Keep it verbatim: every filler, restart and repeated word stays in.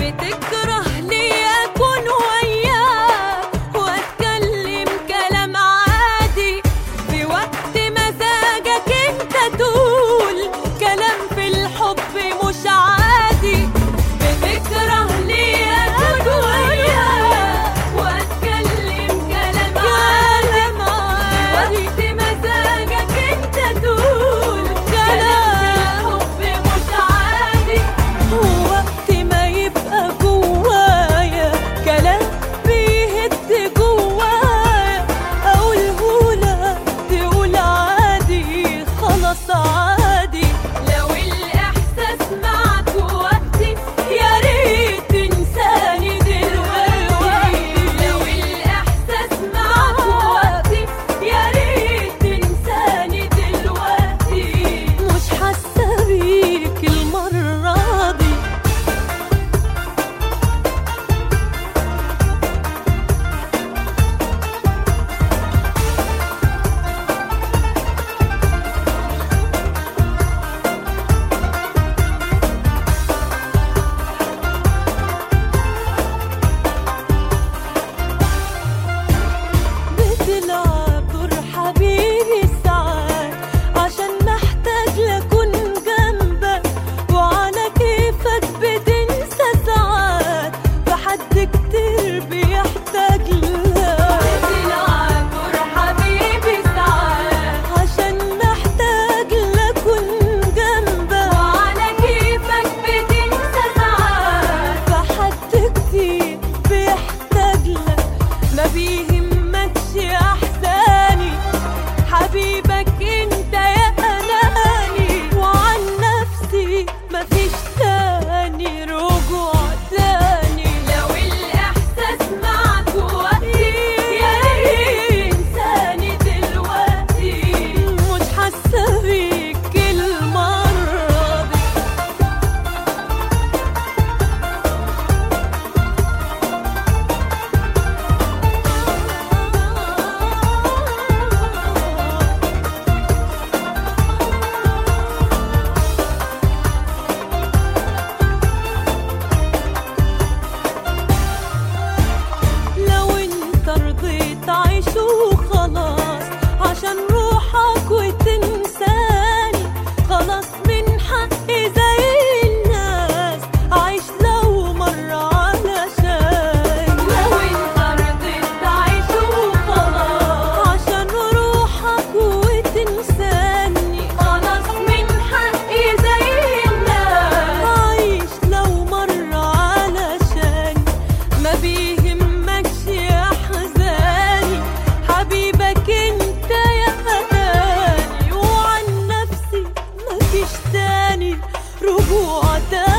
بتكره لي أكون وياك وأتكلم كلام عادي، في وقت مزاجك أنت تقول كلام في الحب مش عادي. بتكره لي أكون وياك وأتكلم كلام عادي، في وقت مزاجك أنت تقول كلام في الحب مش عادي. ووقت ما يبقى جوايا كلام بيهد جوايا أقولهولك تقول عادي، خلاص عادي. لو الإحساس معك وقتي يا ريت تنساني دلوقتي. لو الإحساس معك وقتي يا ريت تنساني دلوقتي. مش حاسة بيك المرة دي. بتلعب دور حبيبي ساعات عشان محتاج لأكون جنبك، وعلى كيفك بتنسى ساعات فحد كتير بيحتاج لك. بتلعب دور حبيبي ساعات عشان محتاج لأكون جنبك، وعلى كيفك بتنسى ساعات فحد كتير بيحتاج لك. ما بيهمكش أحزاني حبيبك انت يا أناني، وعن نفسي مفيش تاني رجوع تاني. لو الإحساس معك وقتي يا ريت تنساني دلوقتي. مش حاسة بيك المرة دي. لو انت رضيت عيش وخلاص عشان روحك وتنساني، خلاص من حقي زي الناس عيش لو مرة علشان. لو انت رضيت عيش وخلاص عشان روحك وتنساني، خلاص من حقي زي الناس عيش لو مرة علشان. ما بيهمكش أحزاني حبيبك انت يا أناني، وعن نفسي مفيش تاني رجوع تاني.